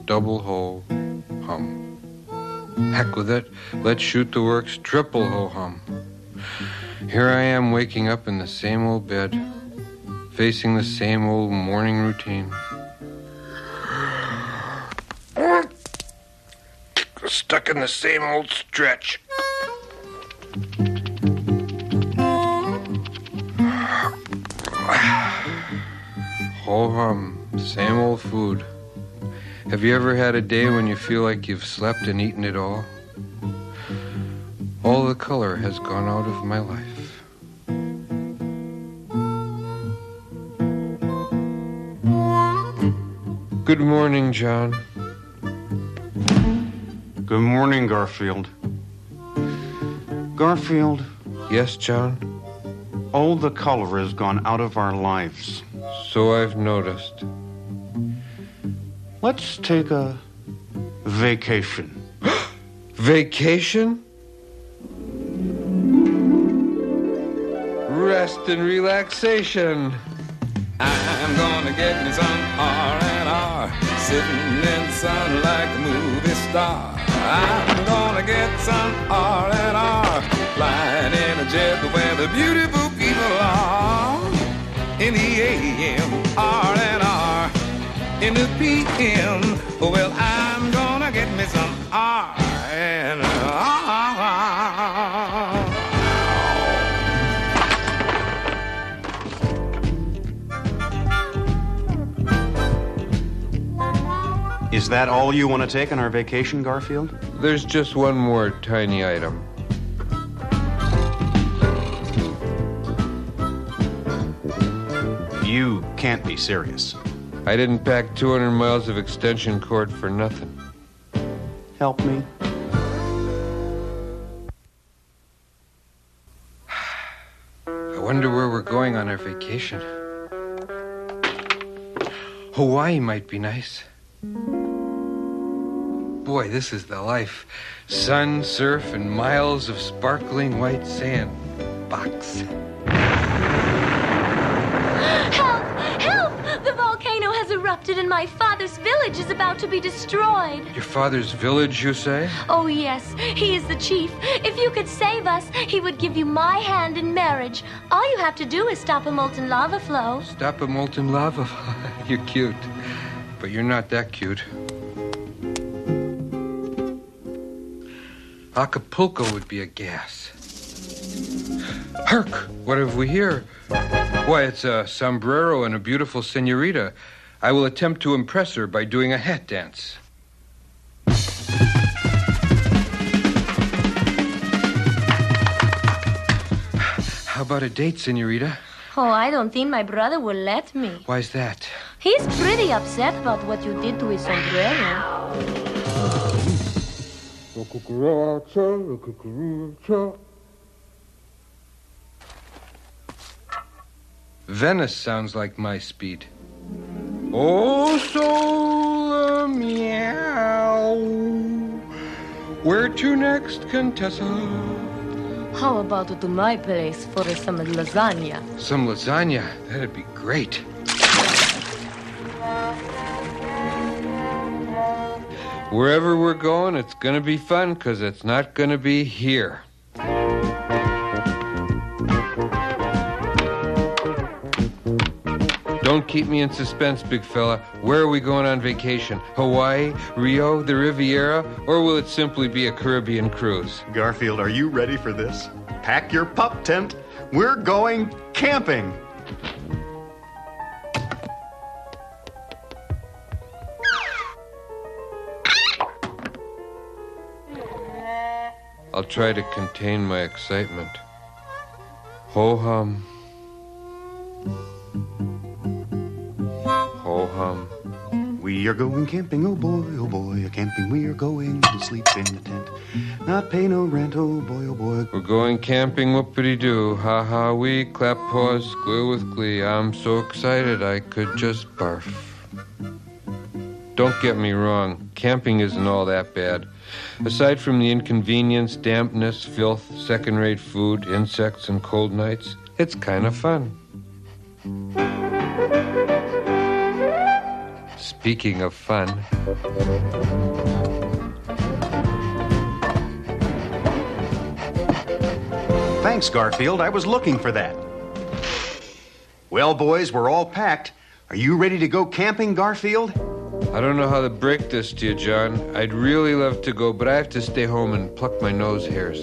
double ho hum. Heck with it, let's shoot the works triple ho hum. Here I am waking up in the same old bed, facing the same old morning routine. Stuck in the same old stretch. Ho hum, same old food. Have you ever had a day when you feel like you've slept and eaten it all? All the color has gone out of my life. Good morning, John. Good morning, Garfield. Garfield. Yes, John? All the color has gone out of our lives. So I've noticed. Let's take a vacation. Vacation? Rest and relaxation. I'm gonna get me some R&R, sitting in the sun like a movie star. I'm gonna get some R&R, flying in a jet where the beautiful people are. In the AM, R&R, in the PM, well, I'm gonna get me some R&R. Is that all you want to take on our vacation, Garfield? There's just one more tiny item. You can't be serious. I didn't pack 200 miles of extension cord for nothing. Help me. I wonder where we're going on our vacation. Hawaii might be nice. Boy, this is the life. Sun, surf, and miles of sparkling white sand. Box. Help! Help! The volcano has erupted and my father's village is about to be destroyed. Your father's village, you say? Oh, yes. He is the chief. If you could save us, he would give you my hand in marriage. All you have to do is stop a molten lava flow. Stop a molten lava. You're cute. But you're not that cute. Acapulco would be a gas. Hark! What have we here? Why, it's a sombrero and a beautiful senorita. I will attempt to impress her by doing a hat dance. How about a date, senorita? Oh, I don't think my brother will let me. Why's that? He's pretty upset about what you did to his sombrero. Venice sounds like my speed. Oh, so meow. Where to next, Contessa? How about to my place for some lasagna? Some lasagna? That'd be great. Wherever we're going, it's going to be fun because it's not going to be here. Don't keep me in suspense, big fella. Where are we going on vacation? Hawaii, Rio, the Riviera, or will it simply be a Caribbean cruise? Garfield, are you ready for this? Pack your pup tent. We're going camping. I'll try to contain my excitement. Ho-hum. Ho-hum. We are going camping, oh boy, a camping we are going to sleep in the tent. Not pay no rent, oh boy. We're going camping, whoopity-doo, ha-ha, we clap paws, squeal with glee. I'm so excited I could just barf. Don't get me wrong, camping isn't all that bad. Aside from the inconvenience, dampness, filth, second-rate food, insects, and cold nights, it's kind of fun. Speaking of fun. Thanks, Garfield. I was looking for that. Well, boys, we're all packed. Are you ready to go camping, Garfield? I don't know how to break this to you, John. I'd really love to go, but I have to stay home and pluck my nose hairs.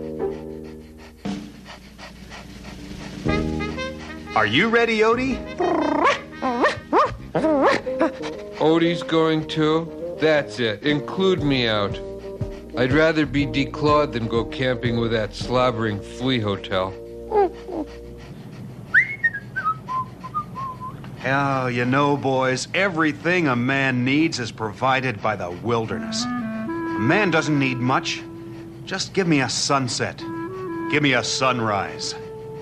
Are you ready, Odie? Odie's going too? That's it. Include me out. I'd rather be declawed than go camping with that slobbering flea hotel. Oh, you know, boys, everything a man needs is provided by the wilderness. A man doesn't need much. Just give me a sunset. Give me a sunrise.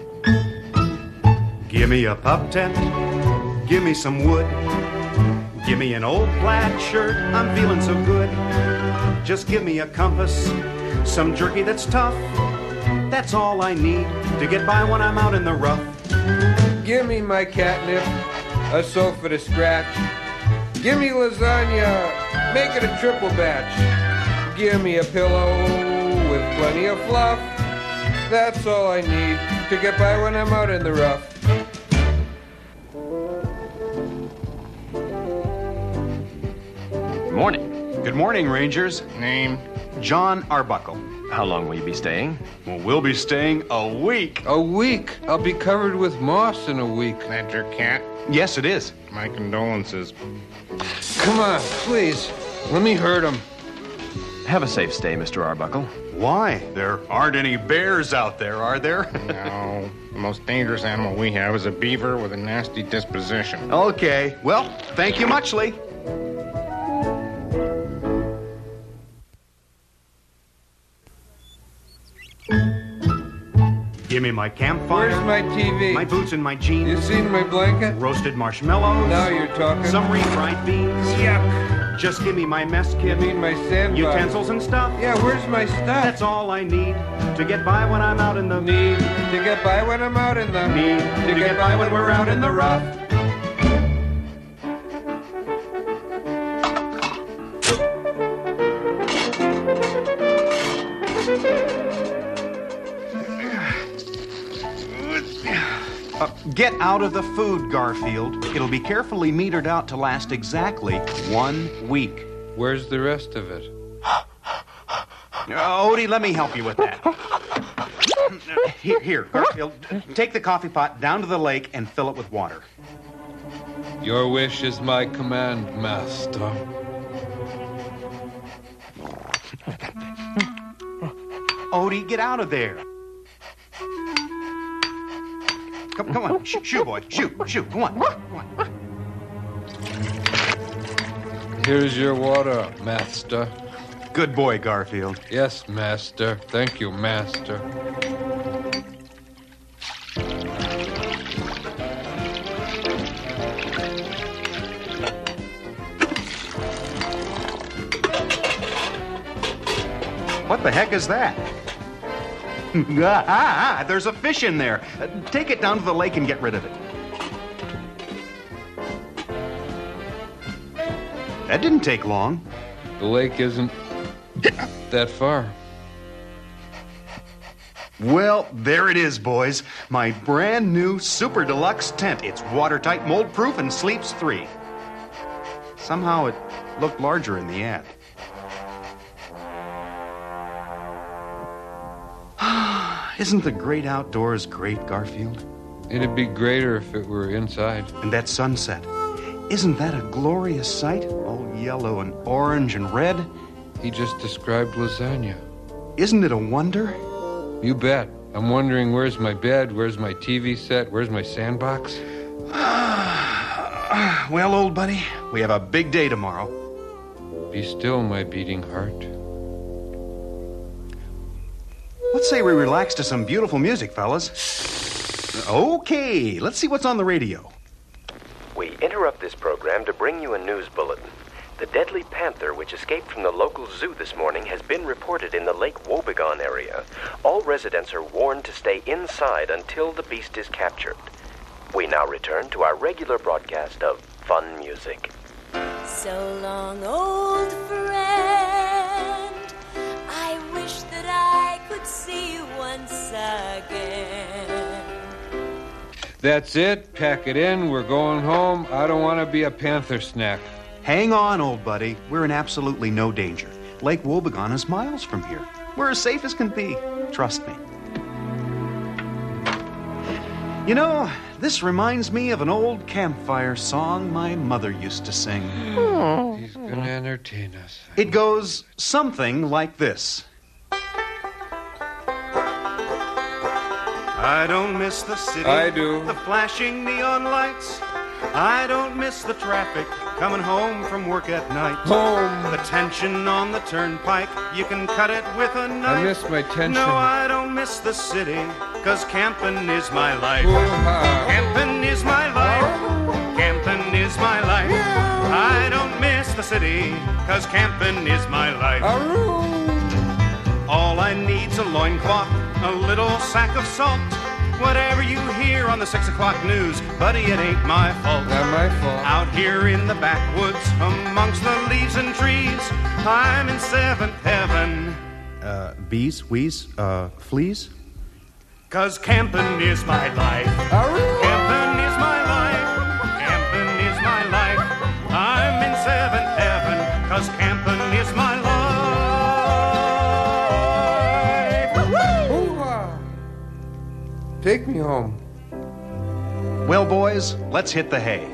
Give me a pup tent. Give me some wood. Give me an old plaid shirt. I'm feeling so good. Just give me a compass, some jerky that's tough. That's all I need to get by when I'm out in the rough. Give me my catnip, a sofa to scratch. Give me lasagna, make it a triple batch. Give me a pillow with plenty of fluff. That's all I need to get by when I'm out in the rough. Good morning. Good morning, Rangers. Name? John Arbuckle. How long will you be staying? Well, we'll be staying a week. A week? I'll be covered with moss in a week. That your cat? Yes, it is. My condolences. Come on, please. Let me hurt him. Have a safe stay, Mr. Arbuckle. Why? There aren't any bears out there, are there? No. The most dangerous animal we have is a beaver with a nasty disposition. Okay. Well, thank you muchly. Give me my campfire. Where's my TV? My boots and my jeans. You seen my blanket? Roasted marshmallows. Now you're talking. Some refried beans. Yuck. Just give me my mess kit. You mean my sandbox? Utensils and stuff. Yeah, where's my stuff? That's all I need to get by when I'm out in the... Need to get by when I'm out in the... Need to get by when we're out in the rough. Get out of the food, Garfield. It'll be carefully metered out to last exactly 1 week. Where's the rest of it? Odie, let me help you with that. Here, Garfield, take the coffee pot down to the lake and fill it with water. Your wish is my command, master. Odie, get out of there. Come on, shoo, boy, shoo, come on. Here's your water, master. Good boy, Garfield. Yes, master. Thank you, master. What the heck is that? There's a fish in there. Take it down to the lake and get rid of it. That didn't take long. The lake isn't that far. Well, there it is, boys. My brand new super deluxe tent. It's watertight, mold-proof, and sleeps 3. Somehow it looked larger in the ad. Isn't the great outdoors great, Garfield? It'd be greater if it were inside. And that sunset. Isn't that a glorious sight? All yellow and orange and red. He just described lasagna. Isn't it a wonder? You bet. I'm wondering where's my bed, where's my TV set, where's my sandbox? Well, old buddy, we have a big day tomorrow. Be still, my beating heart. Let's say we relax to some beautiful music, fellas. Okay, let's see what's on the radio. We interrupt this program to bring you a news bulletin. The deadly panther, which escaped from the local zoo this morning, has been reported in the Lake Wobegon area. All residents are warned to stay inside until the beast is captured. We now return to our regular broadcast of fun music. So long, old friend. I wish that I could see you once again. That's it. Pack it in. We're going home. I don't want to be a panther snack. Hang on, old buddy. We're in absolutely no danger. Lake Wobegon is miles from here. We're as safe as can be. Trust me. You know, this reminds me of an old campfire song my mother used to sing. He's going to entertain us. It goes something like this. I don't miss the city. I do. The flashing neon lights. I don't miss the traffic coming home from work at night. Home. The tension on the turnpike, you can cut it with a knife. I miss my tension. No, I don't miss the city, 'cause camping is my life. Hoo-ha. Camping is my life. Camping is my life. I don't miss the city, 'cause camping is my life. All I need's a loincloth, a little sack of salt. Whatever you hear on the 6 o'clock news, buddy, it ain't my fault. Not my fault. Out here in the backwoods, amongst the leaves and trees, I'm in seventh heaven. Bees, wheeze, fleas? 'Cause camping is my life. Camping is my life. Camping is my life. I'm in seventh heaven, 'cause camping is my life. Take me home. Well, boys, let's hit the hay.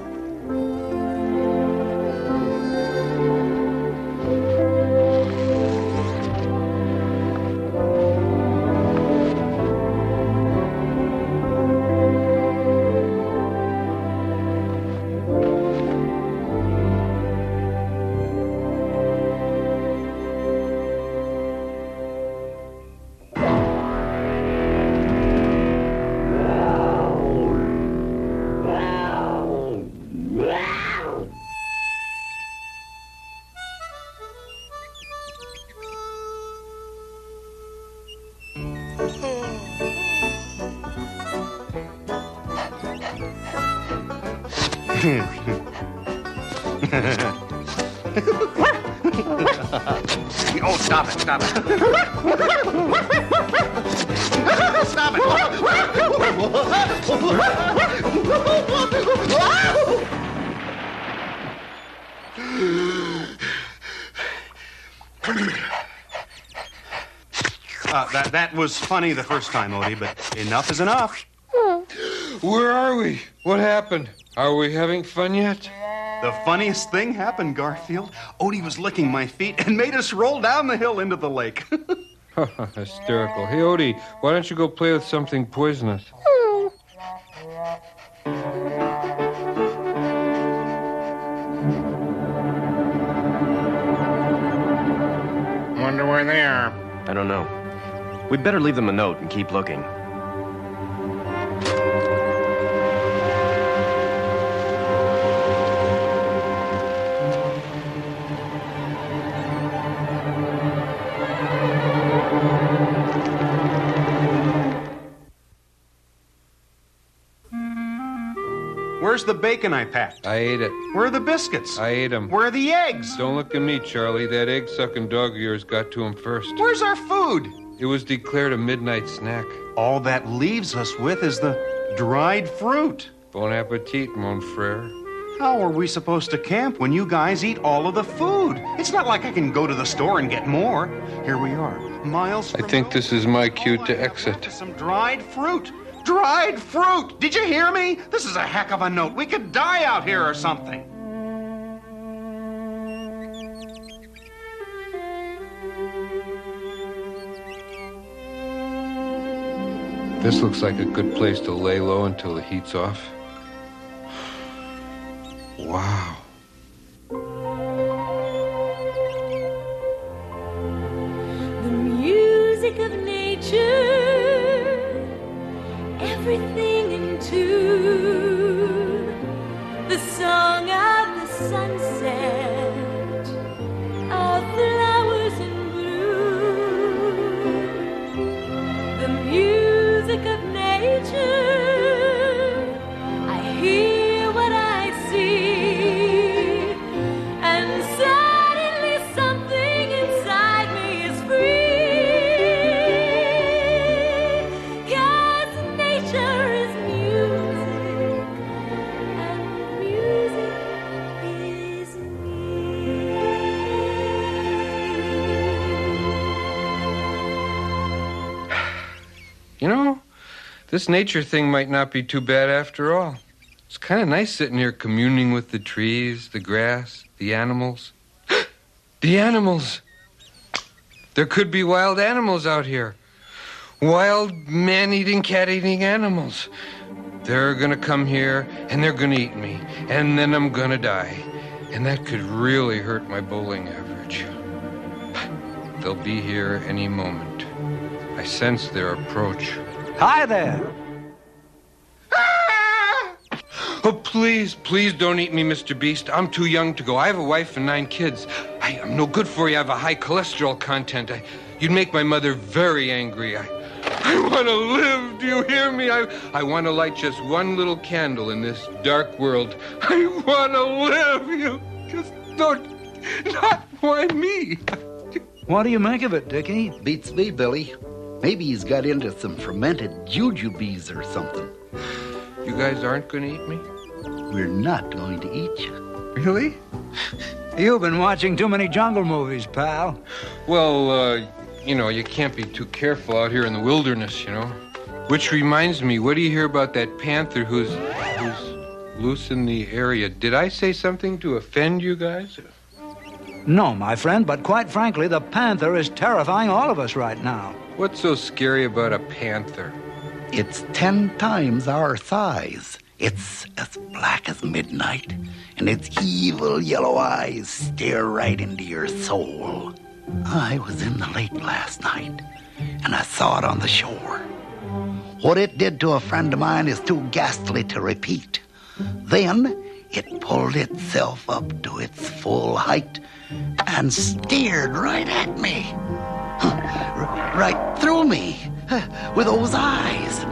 Oh, stop it, stop it. Stop it. That was funny the first time, Odie, but enough is enough. Where are we? What happened? Are we having fun yet? The funniest thing happened, Garfield. Odie was licking my feet and made us roll down the hill into the lake. Hysterical. Hey, Odie, why don't you go play with something poisonous? Wonder where they are. I don't know. We'd better leave them a note and keep looking. Where's the bacon I packed? I ate it. Where are the biscuits? I ate them. Where are the eggs? Don't look at me, Charlie. That egg-sucking dog of yours got to him first. Where's our food? It was declared a midnight snack. All that leaves us with is the dried fruit. Bon appetit, mon frere. How are we supposed to camp when you guys eat all of the food? It's not like I can go to the store and get more. Here we are, miles from I think this is my cue all I to have exit. left is some dried fruit. Dried fruit! Did you hear me? This is a heck of a note. We could die out here or something. This looks like a good place to lay low until the heat's off. Wow. The music of nature, everything in tune, the song of the sunset, of flowers in bloom, the music of nature, I hear what I see, This nature thing might not be too bad after all. It's kind of nice sitting here communing with the trees, the grass, the animals. The animals! There could be wild animals out here. Wild, man-eating, cat-eating animals. They're gonna come here, and they're gonna eat me, and then I'm gonna die. And that could really hurt my bowling average. They'll be here any moment. I sense their approach. Hi there. Oh, please don't eat me, Mr. Beast. I'm too young to go. I have a wife and 9 kids. I'm no good for you. I have a high cholesterol content. You'd make my mother very angry. I want to live. Do you hear me? I want to light just one little candle in this dark world. I want to live. You just don't. Not why me. What do you make of it, Dickie? Beats me, Billy. Maybe he's got into some fermented jujubes or something. You guys aren't going to eat me? We're not going to eat you. Really? You've been watching too many jungle movies, pal. Well, you can't be too careful out here in the wilderness, Which reminds me, what do you hear about that panther who's loose in the area? Did I say something to offend you guys? No, my friend, but quite frankly, the panther is terrifying all of us right now. What's so scary about a panther? It's 10 times our size. It's as black as midnight, and its evil yellow eyes stare right into your soul. I was in the lake last night, and I saw it on the shore. What it did to a friend of mine is too ghastly to repeat. Then it pulled itself up to its full height and stared right at me. Right through me, with those eyes,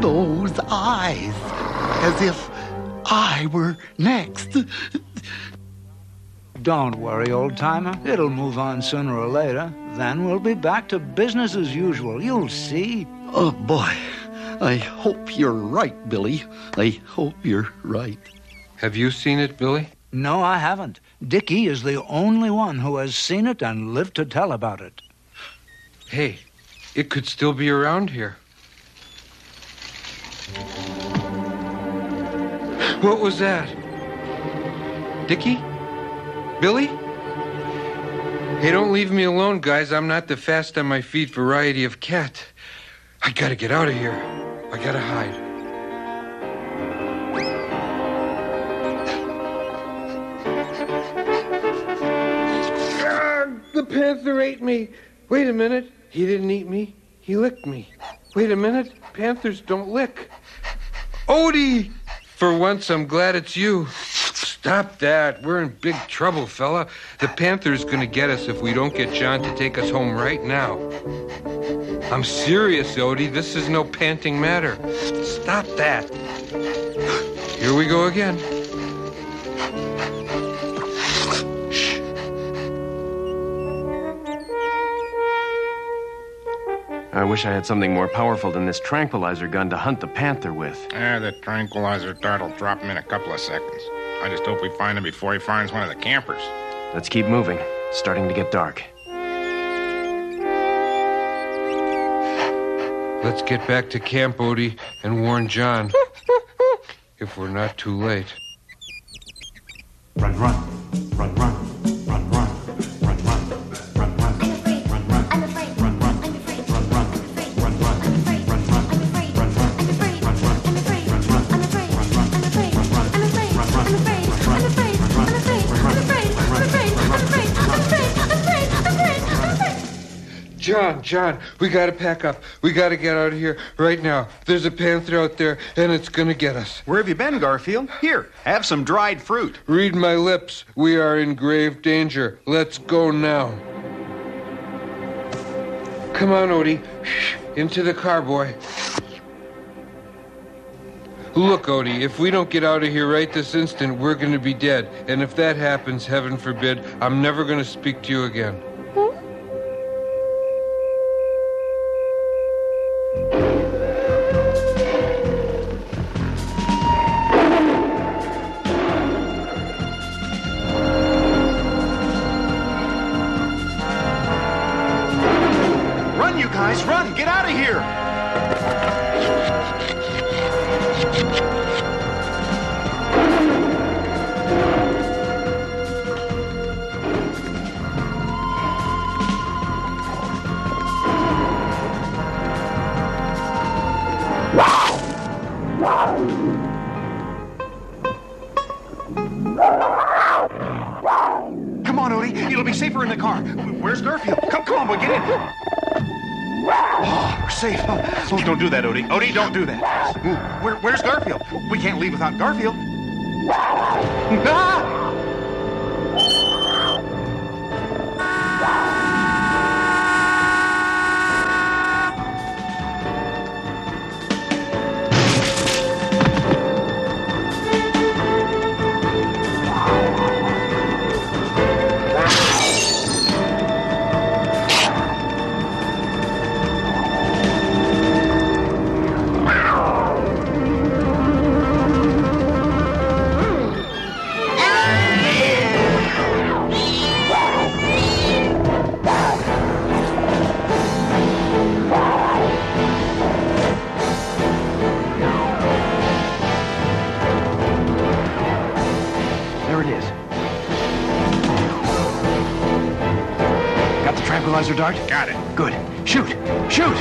as if I were next. Don't worry, old-timer. It'll move on sooner or later. Then we'll be back to business as usual. You'll see. Oh, boy. I hope you're right, Billy. I hope you're right. Have you seen it, Billy? No, I haven't. Dickie is the only one who has seen it and lived to tell about it. Hey, it could still be around here. What was that? Dickie? Billy? Hey, don't leave me alone, guys. I'm not the fast on my feet variety of cat. I gotta get out of here. I gotta hide. The panther ate me. Wait a minute. He didn't eat me. He licked me. Wait a minute. Panthers don't lick. Odie! For once, I'm glad it's you. Stop that. We're in big trouble, fella. The panther's gonna get us if we don't get John to take us home right now. I'm serious, Odie. This is no panting matter. Stop that. Here we go again. Shh. I wish I had something more powerful than this tranquilizer gun to hunt the panther with. The tranquilizer dart will drop him in a couple of seconds. I just hope we find him before he finds one of the campers. Let's keep moving. It's starting to get dark. Let's get back to camp, Odie, and warn John. If we're not too late. Run, run, run, run, run, run, run, run, run, run. I'm afraid. Run, run. I'm afraid. Run, run. Run, run. I'm afraid. Run, run. I'm afraid. Run, run. I'm afraid. Run, run. I'm afraid. Run, run. I'm afraid. Run, run. I'm afraid. Run, run. I'm afraid. Run, run. I'm afraid. I'm afraid. I'm afraid. I'm afraid. I'm afraid. John, we gotta pack up. We gotta get out of here right now. There's a panther out there, and it's gonna get us. Where have you been, Garfield? Here, have some dried fruit. Read my lips. We are in grave danger. Let's go now. Come on, Odie. Into the car, boy. Look, Odie, if we don't get out of here right this instant, we're gonna be dead. And if that happens, heaven forbid, I'm never gonna speak to you again. Run, you guys, run! Get out of here! Come on, Odie. It'll be safer in the car. Where's Garfield? Come on, boy, get in. Oh, we're safe. Oh, don't do that, Odie. Odie, don't do that. Where's Garfield? We can't leave without Garfield. Ah! Tranquilizer dart? Got it. Good. Shoot! Shoot!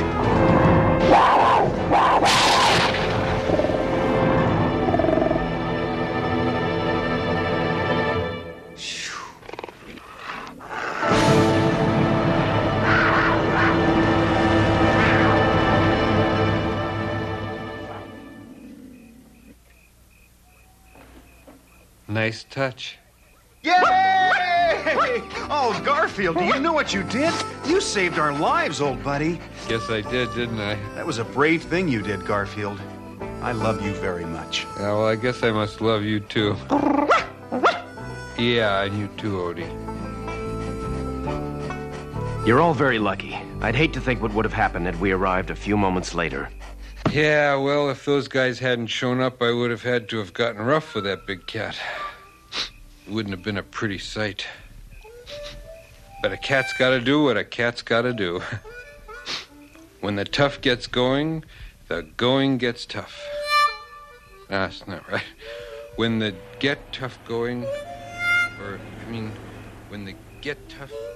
Nice touch. Yay! Oh, Garfield, do you know what you did? You saved our lives, old buddy. Guess I did, didn't I? That was a brave thing you did, Garfield. I love you very much. Yeah, well, I guess I must love you, too. Yeah, and you too, Odie. You're all very lucky. I'd hate to think what would have happened had we arrived a few moments later. Yeah, well, if those guys hadn't shown up, I would have had to have gotten rough with that big cat. It wouldn't have been a pretty sight. But a cat's got to do what a cat's got to do. When the tough gets going, the going gets tough. That's not right. When the get tough going, when the get tough...